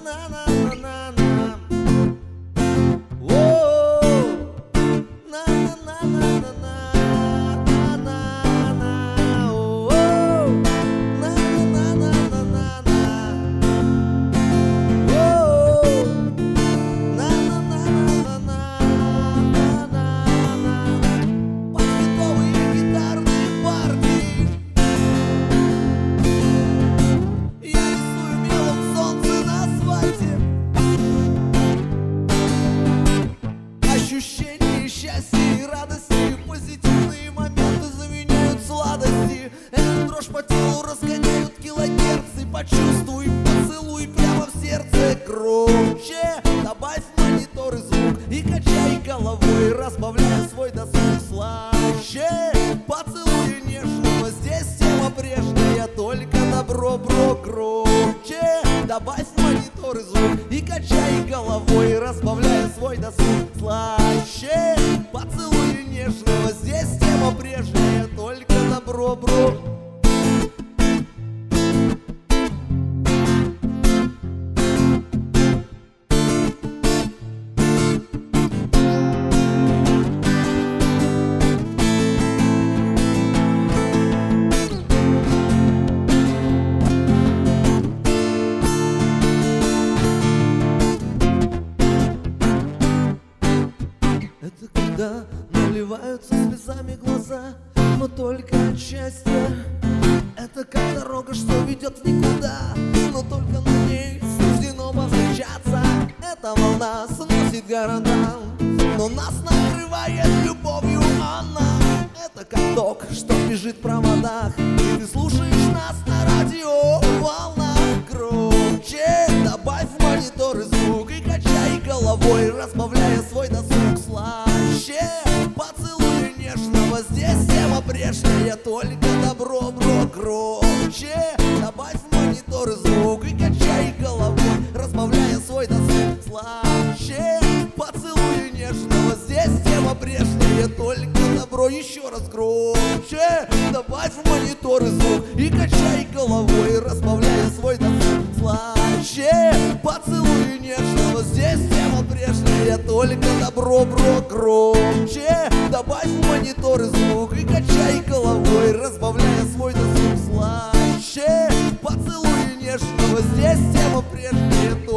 Ощущение счастья и радости, позитивные моменты заменяют сладости. Эту дрожь по телу разгоняют килогерцы. Почувствуй поцелуй прямо в сердце. Громче добавь в мониторы звук и качай головой, разбавляя свой досуг. Слаще поцелуй нежного, здесь тема прежняя, только добро, бро. Громче добавь в мониторы звук и качай головой, разбавляя свой досуг. Слаще поцелуй нежного, здесь тема прежняя, только добро, бро. Это когда наливаются слезами глаза, но только от счастья. Это как дорога, что ведет в никуда, но только на ней суждено повстречаться. Эта волна сносит города, но нас накрывает любовью она. Это как ток, что бежит в проводах, и ты слушаешь нас на радио волнах. Громче добавь в мониторы звук и качай головой, разбавляя свой досуг. Слаще поцелуй нежного, здесь тема прежняя, только добро, бро. Громче добавь в мониторы звук и качай головой, разбавляя свой досуг. Слаще поцелуй нежного, здесь тема прежняя, только добро. Еще раз громче добавь в мониторы звук и качай головой, разбавляя свой досуг. Слаще поцелуй нежного, здесь тема прежняя, только добро, бро. Громче добавь в мониторы звук и качай головой, разбавляя свой досуг. Слаще поцелуй нежного, здесь тема прежняя,